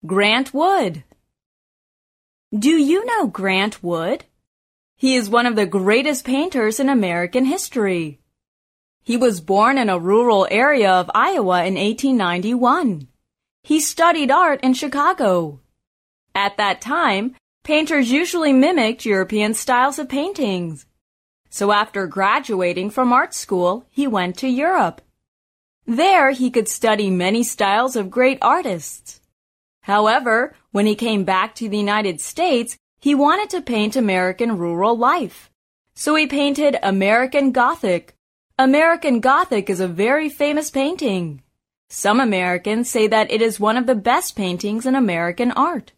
Grant Wood. Do you know Grant Wood? He is one of the greatest painters in American history. He was born in a rural area of Iowa in 1891. He studied art in Chicago. At that time, painters usually mimicked European styles of paintings. So after graduating from art school, he went to Europe. There, he could study many styles of great artists. However, when he came back to the United States, he wanted to paint American rural life. So he painted American Gothic. American Gothic is a very famous painting. Some Americans say that it is one of the best paintings in American art.